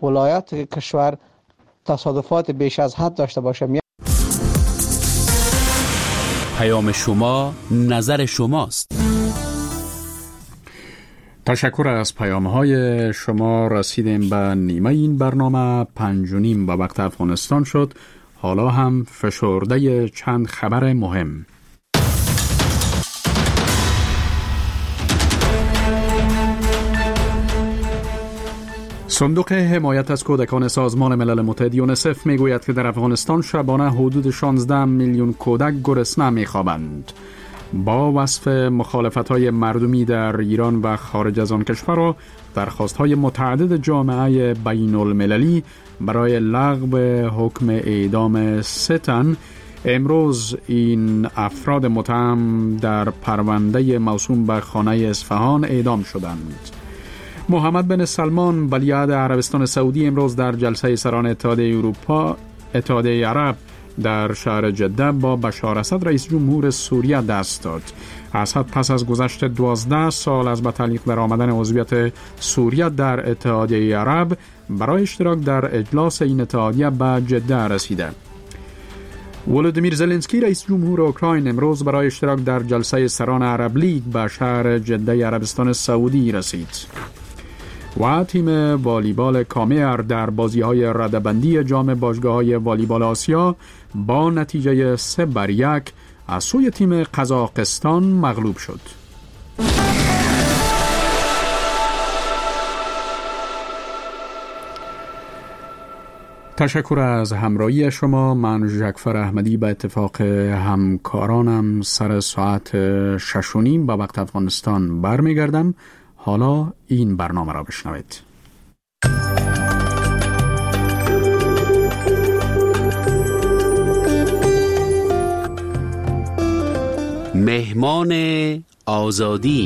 ولایات کشور تصادفات بیش از حد داشته باشه. پیام شما، نظر شماست. تشکر از پیام‌های شما. رسیدیم به نیمه این برنامه. 5:30 به وقت افغانستان شد. حالا هم فشرده چند خبر مهم. صندوق حمایت از کودکان سازمان ملل متحد یونیسف میگوید که در افغانستان شبانه حدود 16 میلیون کودک گرسنه میخوابند. با وصف مخالفت‌های مردمی در ایران و خارج از آن کشور و درخواست‌های متعدد جامعه بین المللی برای لغو حکم اعدام 3 تن، امروز این افراد متهم در پرونده موسوم به خانه اصفهان اعدام شدند. محمد بن سلمان ولیعهد عربستان سعودی امروز در جلسه سران اتحادیه عرب در شهر جده با بشار اسد رئیس جمهور سوریه دست داد. اسد پس از گذشت 12 سال از به تعلیق در آمدن عضویت سوریه در اتحادیه عرب برای اشتراک در اجلاس این اتحادیه به جده رسیده. ولودیمیر زلنسکی رئیس جمهور اوکراین امروز برای اشتراک در جلسه سران عرب لیگ به شهر جده عربستان سعودی رسید. و تیم والیبال کامر در بازی‌های رده‌بندی جام باشگاه‌های والیبال آسیا با نتیجه 3-1 از سوی تیم قزاقستان مغلوب شد. تشکر از همراهی شما. من ژکفر احمدی به اتفاق همکارانم سر ساعت 6:30 به وقت افغانستان برمیگردم. حالا این برنامه را بشنوید. مهمان آزادی.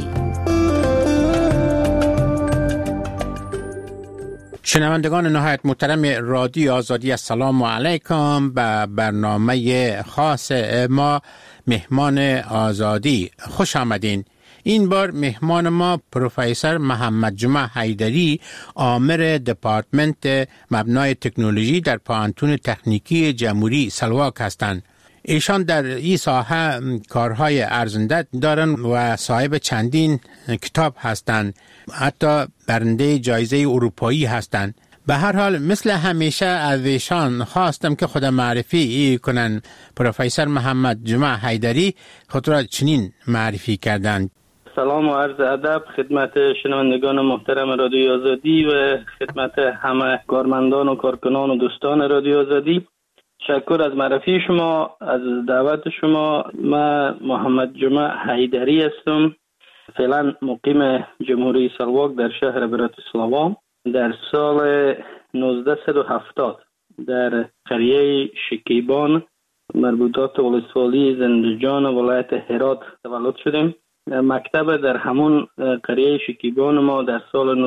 شنوندگان نهایت محترم رادیو آزادی، السلام علیکم. به برنامه خاص ما مهمان آزادی خوش آمدین. این بار مهمان ما پروفسور محمد جمعه حیدری، آمر دپارتمنت مبنای تکنولوژی در پانتون تکنیکی جمهوری سلواک هستند. ایشان در این ساحه کارهای ارزنده دارن و صاحب چندین کتاب هستند، حتی برنده جایزه اروپایی هستند. به هر حال مثل همیشه از ایشان خواستم که خود معرفی کنن. پروفسور محمد جمعه حیدری خود را چنین معرفی کردند. سلام و عرض ادب خدمت شنوندگان محترم رادیو آزادی و خدمت همه کارمندان و کارکنان و دوستان رادیو آزادی. تشکر از معرفی شما، از دعوت شما. من محمد جمعه حیدری هستم. فعلا مقیم جمهوری سلواک در شهر براتیسلاوا. در سال 1970 در قریه شکیبان مربوطات ولسوالی زندجان ولایت هرات تولد شدیم. مکتب در همون قریه شکیبان ما در سال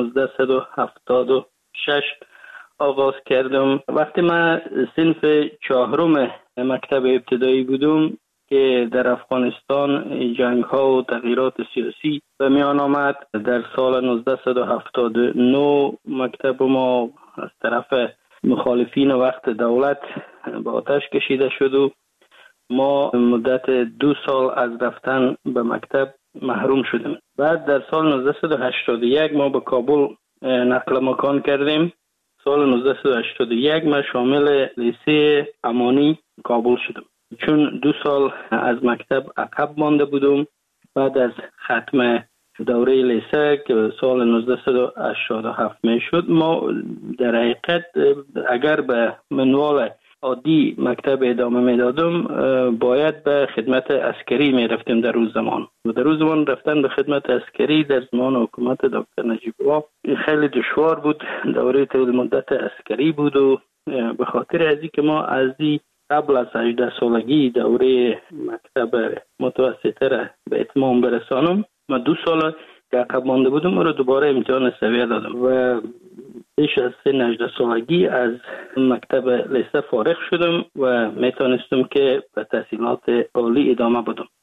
1976 آغاز کردم. وقتی من صنف 4 مکتب ابتدایی بودم که در افغانستان جنگ ها و تغییرات سیاسی به میان آمد، در سال 1979 مکتب ما از طرف مخالفین وقت دولت به آتش کشیده شد و ما مدت 2 سال از رفتن به مکتب محروم شدیم. بعد در سال 1981 ما به کابل نقل مکان کردیم. سال 1981 ما شامل لیسه امانی کابل شدم. چون 2 سال از مکتب عقب مانده بودم، بعد از ختم دوره لیسه که سال 1987 می شد، ما در حقیقت اگر به منوال عادی مکتب ادامه میدادم باید به خدمت عسکری می رفتیم در روز زمان. و در روز زمان رفتن به خدمت عسکری در زمان حکومت دکتر نجیب الله خیلی دشوار بود. دوره طول مدت عسکری بود و به خاطر ازی که ما از قبل از 18 سالگی دوره مکتب متوسطه را به اتمام برسانم، ما 2 سال که عقب مانده بودم رو دوباره امتحان سویه دادم و پیش از سن 18 سالگی از مکتب لیسه فارغ شدم و میتونستم که به تحصیلات عالی ادامه بدم.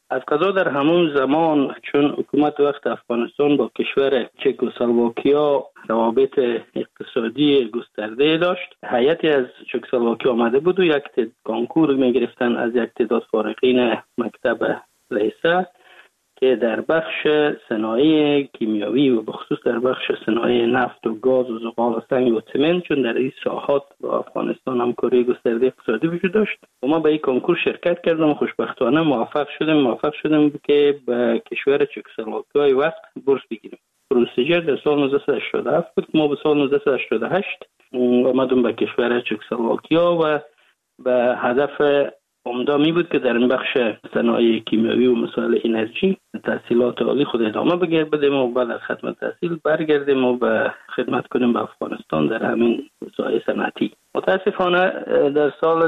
از قضا در همون زمان چون حکومت وقت افغانستان با کشور چکسلواکیا روابط اقتصادی گسترده داشت، هیئتی از چکسلواکیا آمده بود و یک کنکور می‌گرفتن از یک تعداد فارغین مکتب لیسه که در بخش صنایع کیمیاوی و بخصوص در بخش صنایع نفت و گاز و زغال و سنگ و سمنت، چون در این ساحات با افغانستان همکاری گسترده اقتصادی وجود داشت و ما به این کنکور شرکت کردم و خوشبختانه موفق شدم که به کشور چکسلواکیای وقت بورس بگیریم. پروسیجر در سال 1987 بود. ما به سال 1988 آمدیم به کشور چکسلواکیا و به هدف عمده می بود که در این بخش صنایع کیمیاوی و مسائل انرژی تحصیلات عالی خود ادامه بدیم و بعد از ختم تحصیل برگردیم و به خدمت کنیم به افغانستان در همین ساحه صنعتی. متاسفانه در سال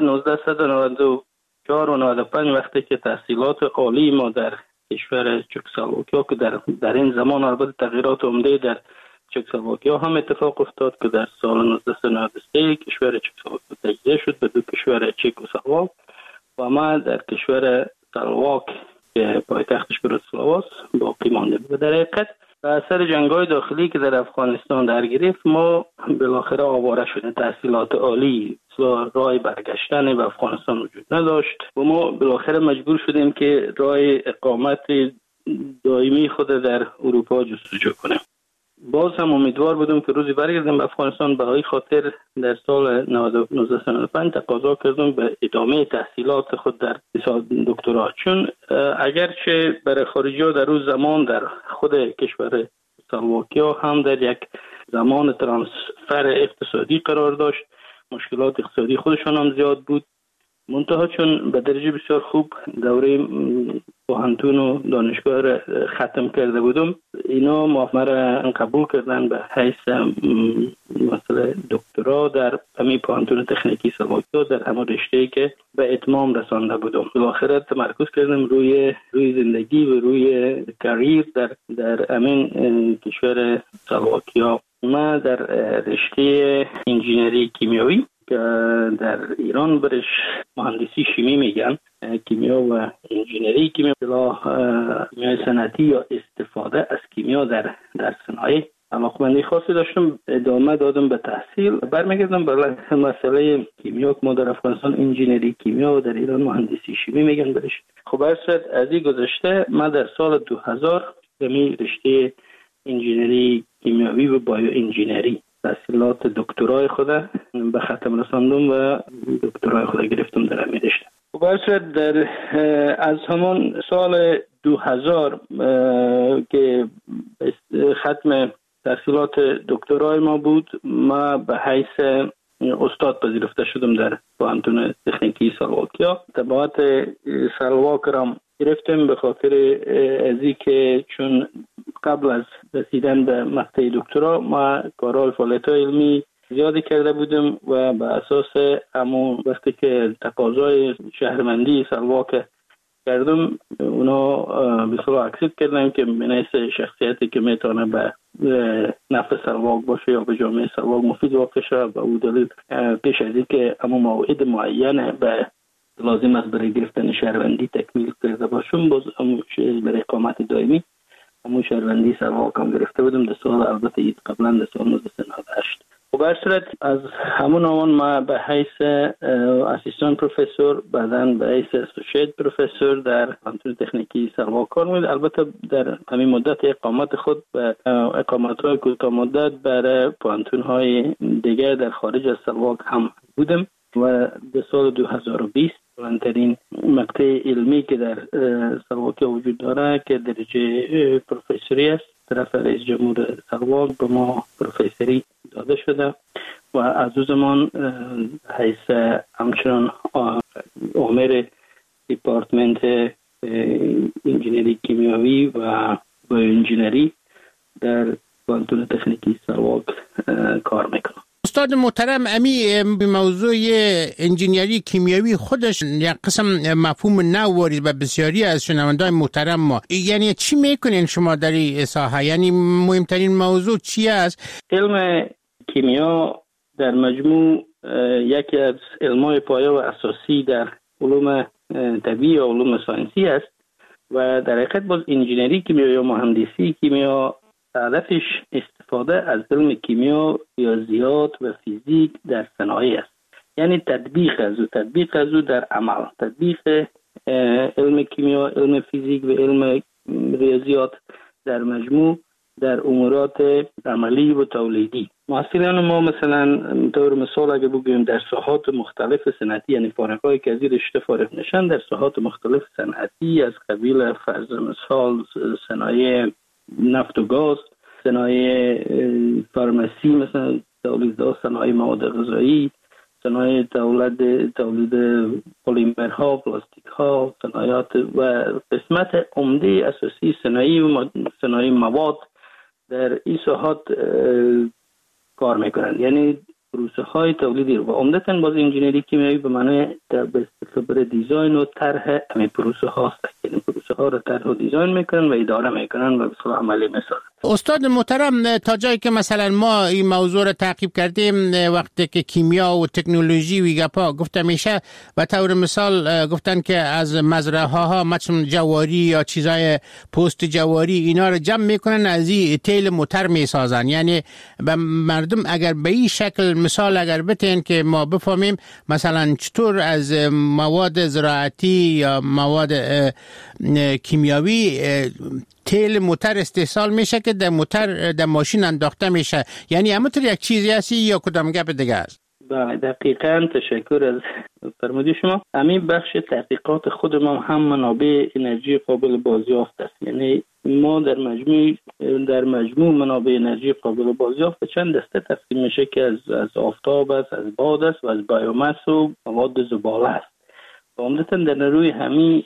1994 و 95 وقتی که تحصیلات عالی ما در کشور چکسلواکیا که در این زمان البته تغییرات عمده در چکسلواکیا هم اتفاق افتاد که در سال 1993 کشور چکسلواکیا تجزیه شد به دو کشور چک و سلواک و ما در کشور سلواک که پایتختش براتسلاوا باقی مانده بود. در حقیقت به اثر جنگ‌های داخلی که در افغانستان در گرفت ما بالاخره آواره شدیم. تحصیلات عالی راه برگشتن به افغانستان وجود نداشت و ما بالاخره مجبور شدیم که راه اقامت دائمی خود در اروپا جستجو کنیم. باز هم امیدوار بودم که روزی برگردم به افغانستان. به این خاطر در سال 1995 تقاضا کردم به ادامه تحصیلات خود در دکترا، چون اگرچه برای خارجی‌ها در روز زمان در خود کشور سلواکیا هم در یک زمان ترانسفر اقتصادی قرار داشت، مشکلات اقتصادی خودشان هم زیاد بود، منتها چون به درجه بسیار خوب دوره پوهنتون و دانشگاه را ختم کرده بودم، اینا مرا قبول کردن به حیث مثلا دکترا در همین پوهنتون تکنیکی سلواکیا در همون رشته‌ای که به اتمام رسانده بودم. بالاخره تمرکز کردم روی زندگی و روی کریر در همین کشور سلواکیا. ما در رشته انجینری کیمیاوی که در ایران برش مهندسی شیمی میگن، کیمیا و انجینری کیمیا، کیمیای صنعتی یا استفاده از کیمیا در صنایع علاقمندی خاصی داشتم. ادامه دادم به تحصیل. برمیگردم به مسئله کیمیا که ما در افغانستان انجینری کیمیا و در ایران مهندسی شیمی میگن برش. خب برسد از این گذشته ما در سال 2000 می رشته انجینری کیمیاوی و بایو انجینری تحصیلات دکترای خود به ختم رساندم و دکترای خود گرفتم در همین رشته. برسد در از همان سال 2000 که ختم تحصیلات دکترای ما بود، ما به حیث استاد پذیرفته شدم در پوهنتون تکنیکی سلواکیا. تبعات سلواک را گرفتم به خاطر ازی که چون قبل از رسیدن به مقطع دکترا ما کارهای فعالیت‌های علمی زیادی کرده بودم و به اساس همون وقتی که تقاضای شهروندی سلواک کردم، اونا به صلاح اکسپت کردن که من شخصیتی که میتونه به نفع سلواک باشه یا به جامعه سلواک مفید واقع شه. و او دلیل پیش از این که همون موعد معین به لازم است برای گرفتن شهروندی تکمیل کرده باشم، باز برای اقامت دائمی همون شهروندی سلواک هم گرفته بودم در سال البته قبلا در سال 1998. و به هر صورت از همون آن ما به حیث اسیستان پروفسور، بعداً به حیث اسوسییت پروفسور در پوهنتون تکنیکی سلواک کار می‌کردم. البته در همین مدت اقامت خود به اقامت‌های کوتاه مدت برای پوهنتون‌های دیگر در خارج از سلواک هم بودم و در سال 2020 بلندترین مقطع علمی که در سلواکیا وجود داره که درجه پروفسوری است، طرف رئیس جمهور سلواک به ما پروفسوری داده شده و از او زمان حیث همچنان عامل دیپارتمنت انجینری کیمیاوی و بایو انجینری در پوهنتون تکنیکی سلواک کار میکنم. استاد محترم، امی موضوع انجینری کیمیاوی خودش یک قسم مفهوم نو وارد به بسیاری از شنوندگان محترم ما. یعنی چی میکنین شما در این ساحه؟ یعنی مهمترین موضوع چی است؟ علم کیمیا در مجموع یکی از علمای پایه و اساسی در علوم طبیعی و علوم ساینسی است و در حقیقت باز انجینری کیمیا یا مهندسی کیمیا هدفش استفاده از علم کیمیا، ریاضیات و فیزیک در صنایع است. یعنی تطبیق از او در عمل، تطبیق علم کیمیا، علم فیزیک و علم ریاضیات در مجموع در امورات عملی و تولیدی. محصلان ما مثلا طور مثال اگه بگویم در ساحات مختلف صنعتی، یعنی فارغ‌هایی که از این رشته فارغ نشن در ساحات مختلف صنعتی از قبیل فرض مثال صنایع نفت و گاز، صنایع فارمسی، مثلا تولید صنایع مواد غذایی، صنایع تولید پلیمرها، پلاستیک‌ها، صنایعات و قسمت عمده اساسی صنایع مواد در این ساحات کار میکنند. یعنی پروسه های تولیدی و عمدتاً باز انجینری کیمیایی به معنی به خبر دیزاین و طرح همین پروسه هاست. یعنی پروسه ها رو طرح و دیزاین میکنن و اداره میکنن و به صورت عملی میسازن. استاد محترم، تا جایی که مثلا ما این موضوع رو تعقیب کردیم، وقتی که کیمیا و تکنولوژی و گپا گفته میشه و طور مثال گفتن که از مزرعه ها مثلا جواری یا چیزای پوست جواری اینا رو جمع میکنن از این تیل موتر میسازن. یعنی به مردم اگر به این شکل مثال اگر بتین که ما بفهمیم مثلا چطور از مواد زراعتی یا مواد کیمیاوی تیل موتر استحصال میشه که در ماشین انداخته میشه. یعنی همونطور یک چیزی هستی یا کدام گپ دیگه است؟ بله دقیقاً، تشکر از فرمودی شما. همین بخش تحقیقات خود ما هم منابع انرژی قابل بازیافت است. یعنی ما در مجموع منابع انرژی قابل بازیافت چند دسته تقسیم میشه که از آفتاب است، از باد است و از بایوماس و مواد زباله است. عمدتاً در روی همین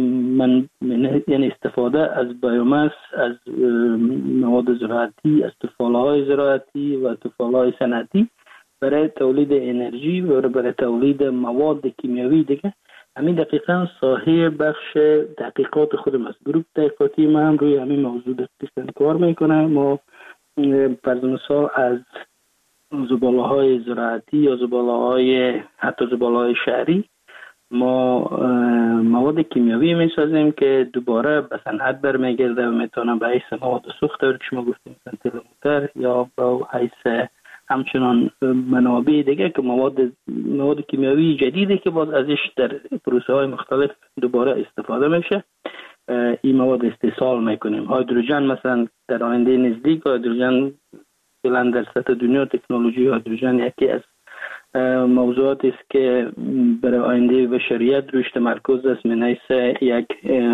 یعنی استفاده از بایوماس، از مواد زراعتی، از تفاله‌های زراعتی و تفاله‌های صنعتی برای تولید انرژی و برای تولید مواد کیمیاوی دیگه. همین دقیقاً ساحه بخش تحقیقات خودم است. گروه تحقیقاتی ما هم روی همین موضوع دقیقاً کار میکنه. ما فرض مثال از زباله‌های زراعتی یا حتی زباله‌های شهری ما مواد کیمیاوی میسازیم که دوباره به صنعت برمیگرده و میتونه به حیث مواد سوخت که شما گفتیم تیل موتر یا به حیث همچنان منابع دیگه که مواد کیمیاوی جدیدی که باز ازش در پروسه های مختلف دوباره استفاده میشه، این مواد استحصال میکنیم. هیدروژن مثلا در آینده نزدیک، هیدروژن فعلا در سطح دنیا تکنولوژی هیدروژن یکی از موضوعاتی است که برای آینده بشریت روش تمرکز است من حیث یک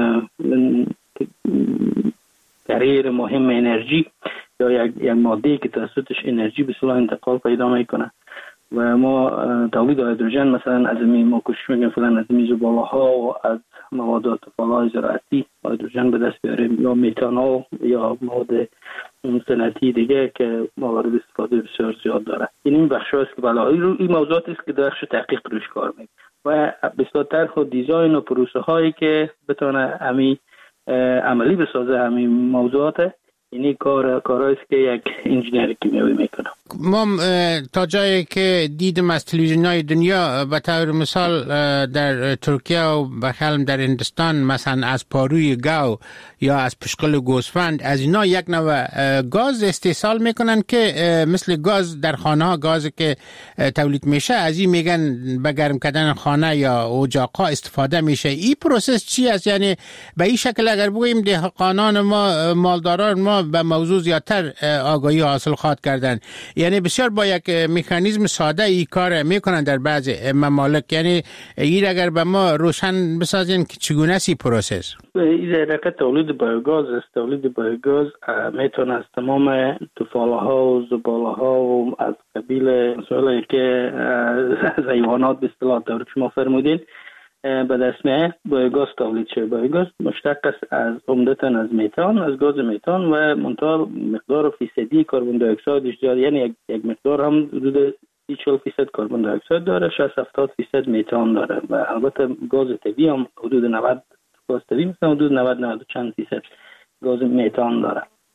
کریر مهم انرژی یا یک ماده که توسطش انرژی به صورت انتقال پیدا میکنه. و ما تولید هیدروژن مثلا از ما کوشش میکنیم فعلا از زباله ها و از مواد تفاله‌های زراعتی هیدروژن به دست بیاریم یا متانول یا مواد صنعتی دیگه که موارد استفاده بسیار زیاد داره. این بخش است که این موضوعات است که در بخش تحقیق روش کار میکنیم و بسیار طرح و دیزاین و پروسه هایی که بتونه همین عملی بسازه همین موضوعات. اینی کارهایی است که یک انجینر کیمیایی میکنه. ما تا جایی که دیدم از تلویزیون‌های دنیا به طور مثال در ترکیه و بخالم در هندوستان مثلا از پاروی گاو یا از پشقل گوسفند از اینا یک نوع گاز استحصال میکنن که مثل گاز در خانه ها گازی که تولید میشه از این میگن به گرم کردن خانه یا اجاق‌ها استفاده میشه. این پروسس چی است؟ یعنی به این شکل اگر بگوییم دهقانان ما مالداران ما به موضوع زیادتر آگاهی حاصل خواهد کردن. یعنی بسیار با یک مکانیزم ساده ای کار میکنن در بعضی ممالک. یعنی این اگر به ما روشن بسازین که چگونه سی پروسس؟ این حقیقت تولید بایوگاز است. تولید بایوگاز میتونه از تمام تفاله ها و زباله ها و از قبیل مسائلی که از حیوانات به اصطلاح طور شما فرمودین به دست میاد بایوگاز تولید شده. بایوگاز مشتق است از عمدتاً از میتان، از گاز میتان و منتها مقدار فیصدی کربن دی اکسایدش داره. یعنی یک مقدار هم حدود 40% کربن دی اکساید داره، 60-70% میتان داره و البته گاز طبیعی هم حدود 90 گاز طبیعی مثلا حدود 90 چند درصد گاز میتان داره.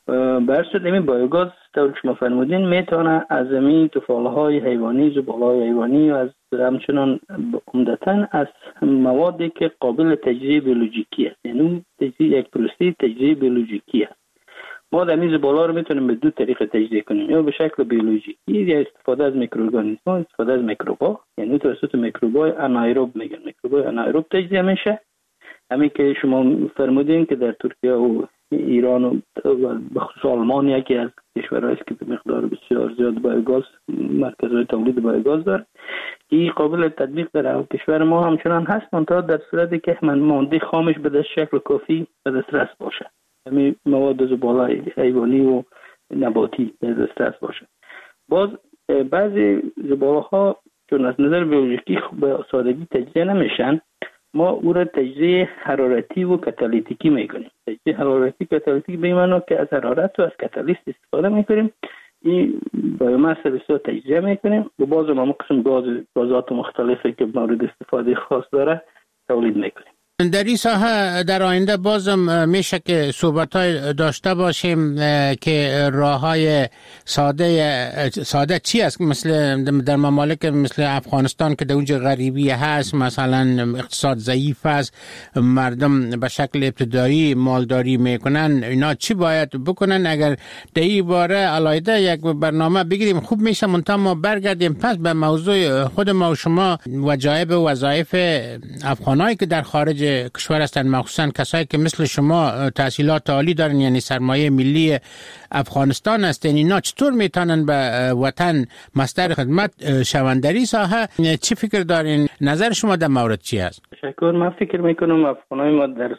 برشد این بایوگاز طور که شما فرمودین میتونه از این تفالهای حیوانی، زباله‌های حیوانی و از همچنان عمدتاً از موادی که قابل تجزیه بیولوژیکی است، یعنی یک پروسه تجزیه بیولوژیکی است. ما در این زباله رو میتونیم به دو طریق تجزیه کنیم، یا به شکل بیولوژیکی یا استفاده از میکروارگانیسم‌ها، استفاده از میکروب‌ها، یعنی توسط میکروب‌های انائروب میگن، میکروب‌های انائروب تجزیه میشه. همین که شما فرمودین که در ترکیه و ایران و بخصوص آلمان یکی از کشورهایی است که به مقدار بسیار زیاد بایوگاز مرکزهای تولید بایوگاز داره، این قابل تطبیق در کشور ما همچنان هست، منتها در صورتی که ماده خامش به شکل کافی به دسترس باشه، همین مواد زباله حیوانی و نباتی به دسترس باشه. باز بعضی زباله ها چون از نظر بیولوژیکی به سادگی تجزیه نمیشن، ما او را تجزیه حرارتی و کاتالیتیکی میکنیم. تجزیه حرارتی کاتالیتیک به معنی که از حرارت و از کاتالیست استفاده میکنیم، این بایوماس بسیار تجزیه میکنیم و باز ما قسم گازات مختلفی که مورد استفاده خاص داره تولید میکنیم. در این ساحه در آینده بازم میشه که صحبت‌های داشته باشیم که راه‌های ساده چی است، مثل در ممالک مثل افغانستان که در اونجا غریبی هست، مثلا اقتصاد ضعیف است، مردم به شکل ابتدایی مالداری میکنن، اینا چی باید بکنن؟ اگر در این باره علاوه یک برنامه بگیریم خوب میشه. منتها ما برگردیم پس به موضوع خود ما و شما، وجایب و وظایف افغانایی که در خارج کشور هستند، مخصوصا کسایی که مثل شما تحصیلات عالی دارن، یعنی سرمایه ملی افغانستان هستن، اینا چطور میتونن به وطن مصدر خدمت شوند؟ در این ساحه چی فکر دارین؟ نظر شما در مورد چی است؟ تشکر. من فکر میکنم افغانای ما در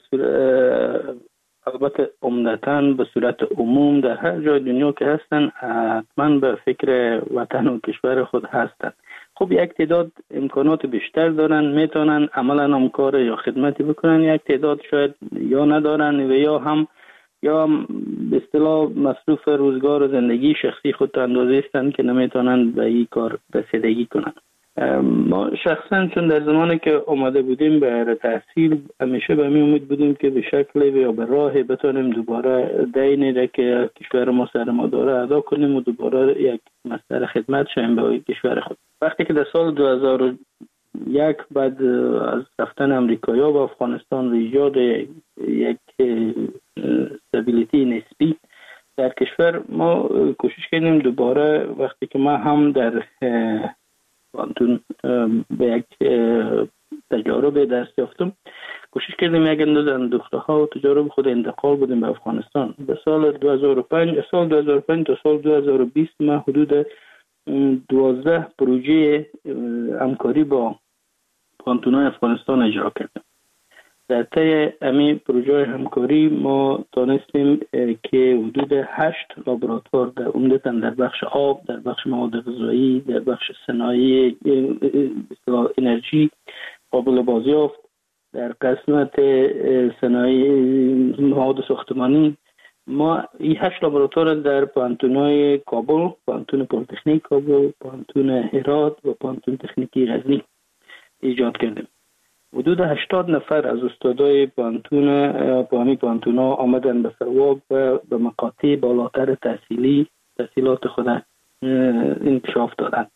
البته عمدتاً به صورت عموم در هر جای دنیا که هستن حتما به فکر وطن و کشور خود هستن. خب یک تعداد امکانات بیشتر دارن، میتونن عملا هم کار یا خدمتی بکنن، یک تعداد شاید یا ندارن و یا به اصطلاح مصروف روزگار و زندگی شخصی خود اندازه هستند که نمیتونن به این کار رسیدگی کنن. ما شخصا چون در زمانی که اومده بودیم به تحصیل همیشه به می امید بودیم که به شکل یا به راه بتونیم دوباره دینی را که کشور ما سر ما داره ادا کنیم و دوباره یک مصدر خدمت شیم به کشور خود. وقتی که در سال 2001 بعد از رفتن امریکایی‌ها به افغانستان و ایجاد یک استابیلیتی نسبی در کشور، ما کوشش کردیم دوباره وقتی که ما هم در پانتون به یک تجارب دست یافتم، کوشش کردیم یک اندازه دخترها و تجارب خود انتقال بودیم به افغانستان. به سال 2005 تا سال 2020 ما حدود 12 پروژه همکاری با پانتون‌های افغانستان اجرا کردیم. در طی همین پروژه همکاری ما تانستیم که حدود 8 لابراتوار در عمدتاً در بخش آب، در بخش مواد غذایی، در بخش صنایع انرژی قابل بازیافت، در قسمت صنایع مواد ساختمانی، ما این 8 لابراتوار در پانتون‌های کابل، پانتون پلی‌تکنیک کابل، پانتون هرات و پانتون تکنیکی غزنی ایجاد کردیم. حدود 80 نفر از استادای پانتونا آمدن به سواب و به مقاطع بالاتر تحصیلات خود انکشاف دادن.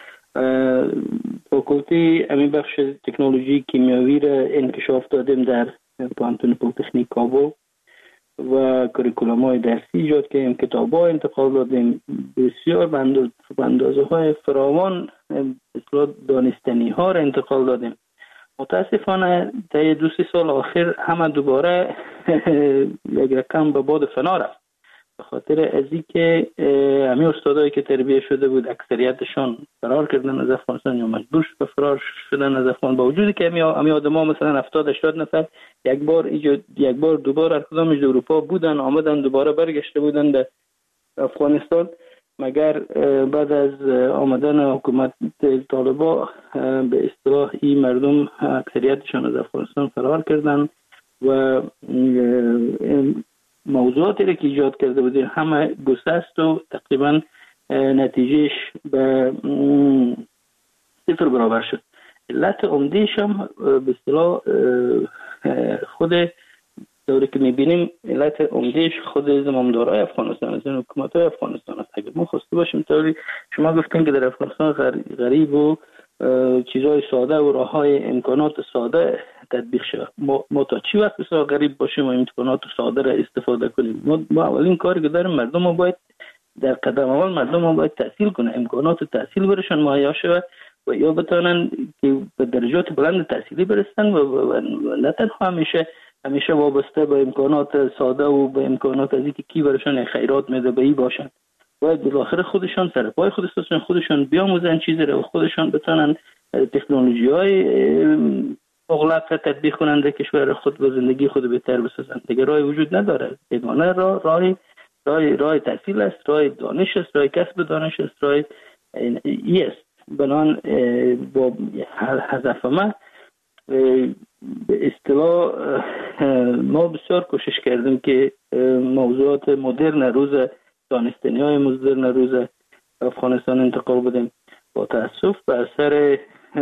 فاکولته همین بخش تکنولوژی کیمیاوی را انکشاف دادیم در پانتون پلی‌تکنیک کابل و کریکولوم‌های درسی ایجاد کردیم، کتاب‌ها انتقال دادیم، بسیار بندازه‌های فراوان دانستنی‌ها را انتقال دادیم. متاسفانه طی 2-3 سال آخر همه دوباره یک رقم به باد فنا رفت، به خاطر از اینکه همین استادایی که تربیت شده بود اکثریتشان فرار کردن از افغانستان یا مجبور شد به فرار شدن از افغانستان، با وجودی که همین آدم‌ها مثلا 70-80 نفر یک بار دوباره هر کدامش در اروپا بودن، آمدن دوباره برگشته بودن به افغانستان، مگر بعد از آمدن حکومت طالبا به اصطلاح این مردم اکثریتشان از افغانستان فرار کردن و موضوعاتی را که ایجاد کرده بودیم همه گسست و تقریبا نتیجهش به 0 برابر شد. علت عمده‌اش هم به اصطلاح خود دوری که میبینیم علت عمدهش خود زمامدارای افغانستان است، حکومت‌های افغانستان است. اگه ما خواسته باشیم طوری شما گفتین که در افغانستان غریب و چیزهای ساده و راههای امکانات ساده تطبیق شود، ما تا چی وقت بسیار غریب باشیم و امکانات ساده را استفاده کنیم؟ ما اولین کاری که داریم مردم ما باید در قدم اول مردم ما باید تحصیل کنه، امکانات تحصیل برشان مهیا شود و یا بتونن که به درجات بلند تحصیلی برسن و نه تنها همیشه وابسته به امکانات ساده و به امکانات از اینکه کی برشان خیرات میده به این باشن. باید بالاخره خودشان سر پای خودشان بیاموزن چیزی رو و خودشان بتونن تکنولوژی‌های مغلق تطبیق کنن در کشور خود و زندگی خود بهتر بسازن. دیگه راهی وجود نداره. یگانه راه تحصیل است، راه دانش است، راه کسب دانش است، راه است. بنان با هدف ما به اصطلاح ما بسیار کوشش کردیم که موضوعات مدرن روز دانستنی‌های مدرن روز افغانستان انتقال بدیم. با تأسف به اثر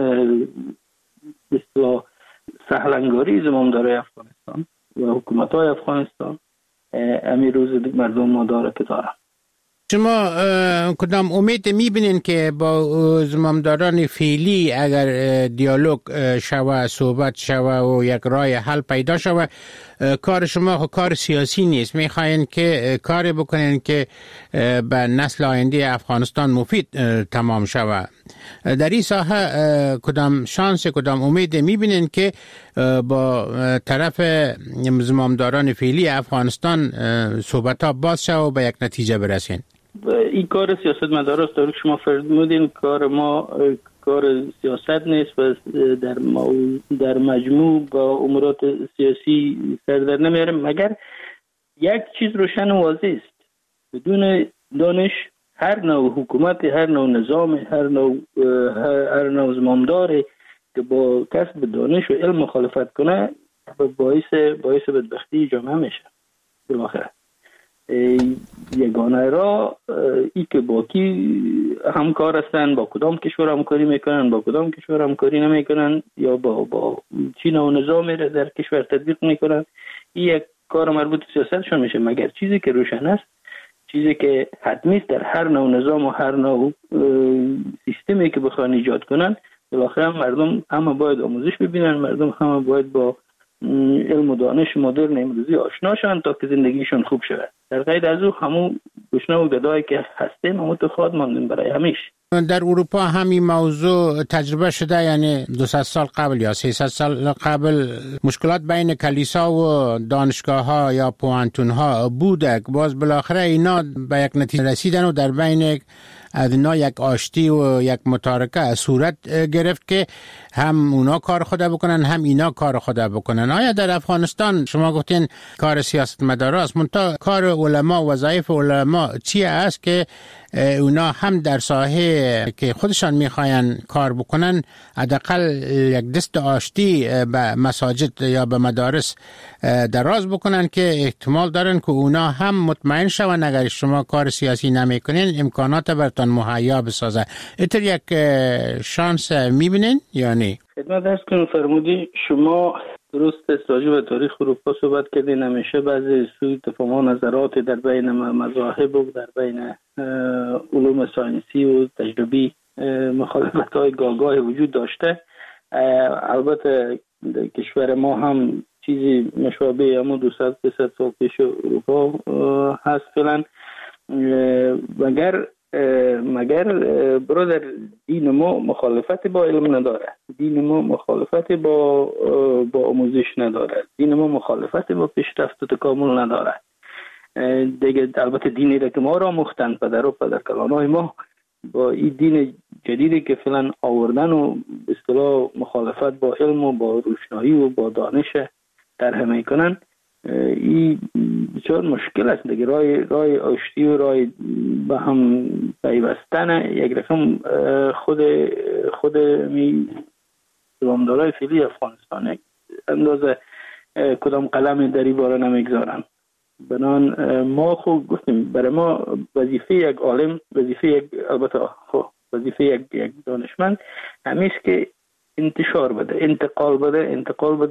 به اصطلاح سهلنگاری زمامدارای افغانستان و حکومت‌های افغانستان امیر روز مردم ما داره که دارم. شما کدام امید میبینین که با زمامداران فعلی اگر دیالوگ شوه، صحبت شوه و یک راه حل پیدا شوه، کار شما کار سیاسی نیست، میخواین که کاری بکنین که به نسل آینده افغانستان مفید تمام شوه. در این ساحه کدام شانس، کدام امید میبینین که با طرف زمامداران فعلی افغانستان صحبت ها باز شوه و به یک نتیجه برسین؟ این کار سیاستمدار است. طوری که شما فرمودین کار ما کار سیاست نیست و در مجموع با امورات سیاسی سر در نمیاریم، مگر یک چیز روشن و واضح است: بدون دانش هر نوع حکومت، هر نوع نظام، هر نوع زمامداری که با کسب دانش و علم مخالفت کنه باعث بدبختی جامعه میشه. بالاخره یگانه را ای که با کی همکار هستن، با کدام کشور همکاری میکنن، با کدام کشور همکاری نمیکنن، یا با چین و نظامی را در کشور تطبیق میکنن، این یک کار مربوط به سیاستشون میشه. مگر چیزی که روشن است، چیزی که حتمی است در هر نوع نظام و هر نوع سیستمی که بخوان ایجاد کنن، بالاخره مردم همه باید آموزش ببینن، مردم همه باید با علم و دانش مدرن امروزی آشنا شن تا که زندگیشون خوب شود. در غیر از او همون گشنه و گدایی که هستیم همون تو خود ماندیم برای همیشه. در اروپا همین موضوع تجربه شده، یعنی 200 سال قبل یا 300 سال قبل مشکلات بین کلیسا و دانشگاه ها یا پوهنتون ها بوده، باز بالاخره اینا به یک نتیجه رسیدن و در بین از اینا یک آشتی و یک متارکه صورت گرفت که هم اونا کار خود بکنن هم اینا کار خود بکنن. آیا در افغانستان شما گفتین کار سیاستمدار است، منتها کار علما، وظایف علما چی است که اونا هم در ساحه که خودشان میخواین کار بکنن حداقل یک دست آشتی به مساجد یا به مدارس دراز بکنن که احتمال دارن که اونا هم مطمئن شون اگر شما کار سیاسی نمیکنین امکانات برتان مهیا بسازه. اینطور یک شانس میبینین یا نه؟ خدمت درست کنم فرمودی شما درست است، راجع به تاریخ اروپا صحبت کردین. همیشه بعضی سوء تفاهم و نظرات در بین مذاهب و در بین علوم ساینسی و تجربی مخالفت‌های گاگاه وجود داشته. البته کشور ما هم چیزی مشابه اما 200-300 سال پیش اروپا هست فعلا. مگر برادر دین ما مخالفت با علم نداره، دین ما مخالفت با آموزش نداره، دین ما مخالفت با پیشرفت و تکامل نداره. دیگه البته دینی را که ما را مختن پدر و پدرکلانای ما با این دین جدیدی که فعلا آوردن و به اصطلاح مخالفت با علم و با روشنایی و با دانش طرح میکنن، این بسیار مشکل است. دیگه راه آشتی و راه به هم پیوستن یک رقم خود زمامدارای فعلی افغانستان اندازه کدام قلم در این باره نمیگذارن. بنان ما خوب گفتیم برای ما وظیفه یک عالم، وظیفه یک دانشمند همیشه که انتشار بده، انتقال بده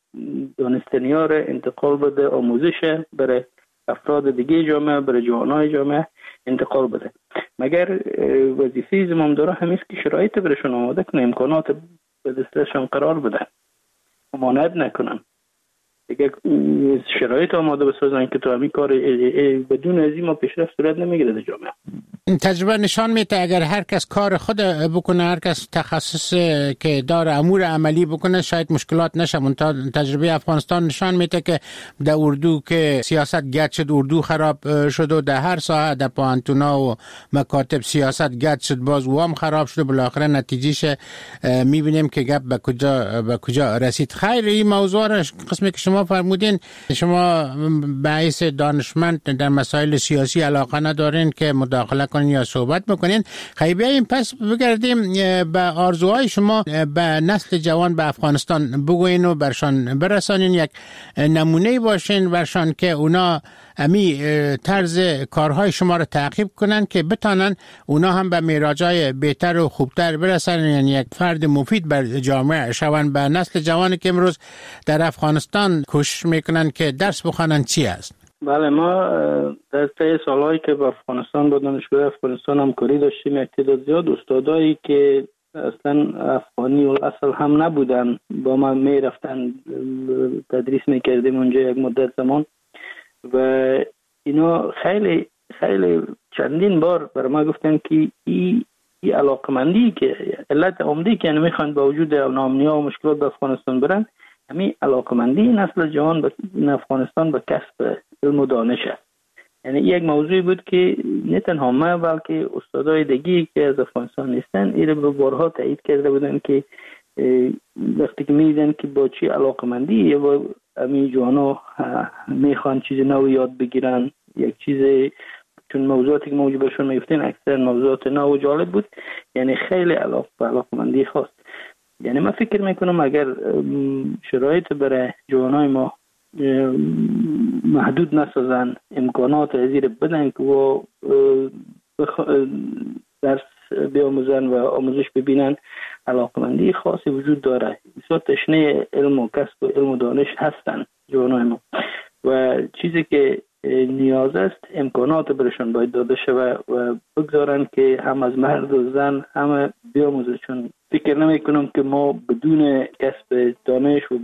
دانستنی ها را انتقال بده، آموزش برای افراد دیگه جامعه، برای جوانای جامعه انتقال بده. مگر وظیفه زمامدارا همیست که شرایط برشون آماده کنه، امکانات به دستشون قرار بدن، ممانعت نکنن، دیگه شرایط آماده بسازن که تو همین کار بدون از این ما پیشرفت صورت نمیگیره در جامعه. تجربه نشان میده اگر هر کس کار خود بکنه، هر کس تخصص که داره امور عملی بکنه، شاید مشکلات نشه. تجربه افغانستان نشان میده که در اردو که سیاست گد شد، اردو خراب شد و در هر ساحه، در پانتونا و مکاتب سیاست گد شد، باز وام خراب شد. بالاخره نتیجهش میبینیم که گپ به کجا رسید. خیر، این موضوع را قسمی که شما فرمودین، شما باعث دانشمند در مسائل سیاسی علاقه ندارین که مداخله کنین یا صحبت بکنین. خیلی بیاییم پس بگردیم به آرزوهای شما به نسل جوان به افغانستان بگوین و برشان برسانین، یک نمونه باشین برشان که اونا امی طرز کارهای شما رو تعقیب کنن که بتانن اونا هم به میراجای بهتر و خوبتر برسن، یعنی یک فرد مفید بر جامعه شون. به نسل جوانی که امروز در افغانستان کوشش میکنن که درس بخوانن چی است؟ بله، ما در طی سالهایی که با افغانستان با دانشگاه افغانستان همکاری داشتیم، تعداد زیاد استادایی که اصلا افغانی الاصل هم نبودن با ما میرفتن، تدریس میکردیم اونجا یک مدت زمان و اینا خیلی خیلی چندین بار برای ما گفتن که این علاقمندی که علت عمده که میخوان با وجود ناامنی‌ها و مشکلات به افغانستان برن، همین علاقمندی نسل جوان به افغانستان به کسب علم و دانش است. یعنی یک موضوعی بود که نه تنها ما بلکه استادای دیگه که از افغانستان نیستن این رو به بارها تایید کرده بودن که وقتی که میدن که با چی علاقمندی یا با همین جوانا میخوان چیز نو یاد بگیرن، یک چیز، چون موضوعاتی که موجود برشون میفتین اکثر موضوعات نو و جالب بود، یعنی خیلی علاقمندی خواست. یعنی من فکر میکنم اگر شرایط برای جوانای ما محدود نسازن، امکانات ازیر بدن که و درس بیاموزن و آموزش ببینن، علاقمندی خاصی وجود داره. بسیار تشنه علم و کسب و علم و دانش هستن جوانای ما و چیزی که نیاز است امکانات برشون باید داده شود و بگذارن که هم از مرد و زن همه بیاموزه. چون فکر نمی کنم که ما بدون کسب دانش و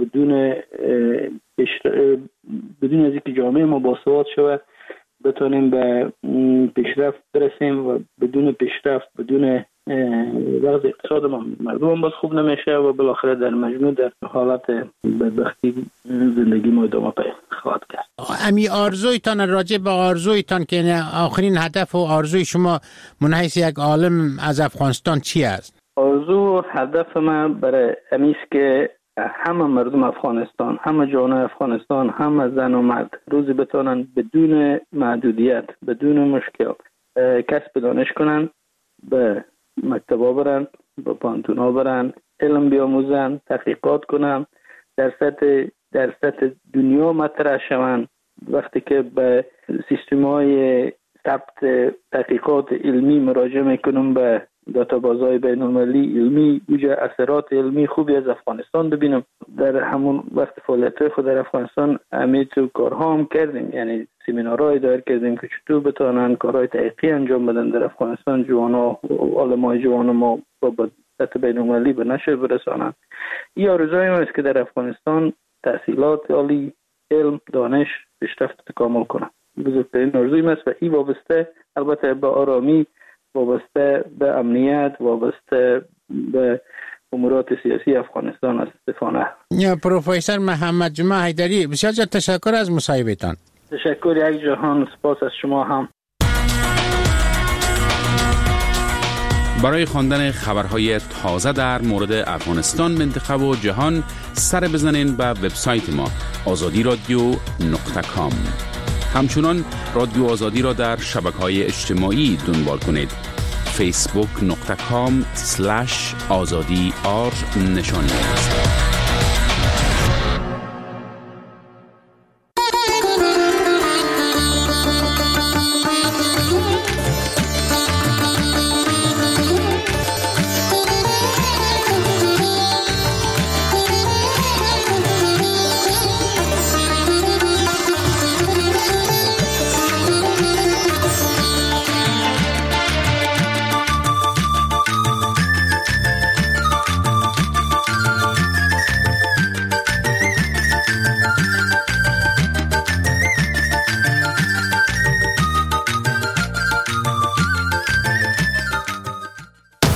بدون از اینکه جامعه ما باسواد شود بتونیم به پیشرفت برسیم و بدون پیشرفت، بدون وضع اقتصاد مردم باز خوب نمیشه و بالاخره در مجموع در حالت بدبختی زندگی ما ادامه خواهد کرد. امی آرزویتان، راجع به آرزویتان که آخرین هدف و آرزوی شما من حیث یک عالم از افغانستان چی است؟ آرزو و هدف من برای امیست که همه مردم افغانستان، همه جوانای افغانستان، همه زن و مرد روزی بتونن بدون محدودیت، بدون مشکل کسب دانش کنن، به مکتبا برن، به پانتونا برن، علم بیاموزن، تحقیقات کنن، در سطح دنیا مطرح شون. وقتی که به سیستم‌های ثبت تحقیقات علمی مراجعه میکنم، به داتابازهای بین‌المللی علمی، اوجه اثرات علمی خوبی از افغانستان ببینم. در همون وقت فعالیت خود در افغانستان تو کارها هم کردیم، یعنی سمینارهای دایر کردیم که چطور بتونن کارهای تحقیقی انجام بدن در افغانستان، جوانا و علمای جوان ما با سطح بین‌المللی به نشر برسانن. این آرزوی ما است که در افغانستان تحصیلات عالی، علم، دانش پیشرفت تکامل کنه. بزرگترین آرزوی ما است و این وابسته البته به آرامی، وابسته به امنیت، وابسته به امورات سیاسی افغانستان است. استفانه پروفسور محمد جمعه حیدری، بسیار تشکر از مصاحبه‌تان. تشکر یک جهان، سپاس از شما هم. برای خواندن خبرهای تازه در مورد افغانستان، منطقه و جهان سر بزنین به وبسایت ما azadiradio.com. همچنان رادیو آزادی را در شبکه‌های اجتماعی دنبال کنید. facebook.com/azadi نشانی است.